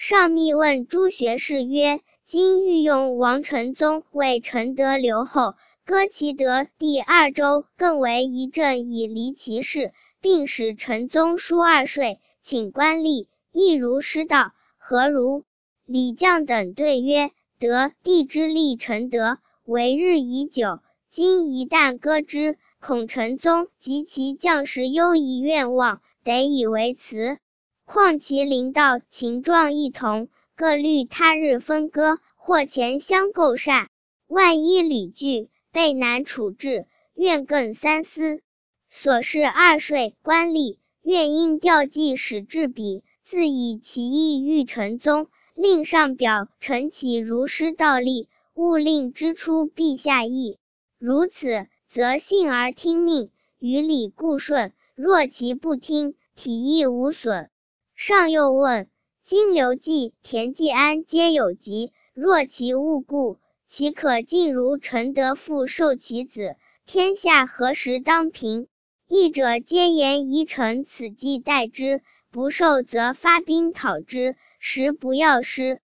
上密问诸学士曰：今欲用王承宗为承德留后，割其德第2州，更为一政以离其事，并使承宗书2税，请官吏，亦如失道，何如？李绛等对曰：德帝之立承德，为日已久，今一旦割之，恐承宗及其将士忧疑愿望，得以为辞。况其邻道秦状异同，各虑他日分割，或前相构煞，万一屡拒，备难处置，愿更三思。所示2税官吏，愿应调剂使至彼，自以其意欲承宗，令上表陈其如失道例，勿令之出陛下意。如此，则信而听命，于理固顺；若其不听，体亦无损。上又问：今刘季、田季安皆有疾，若其误故，岂可尽如承德父受其子？天下何时当平？议者皆言宜承此计待之，不受则发兵讨之，时不要失。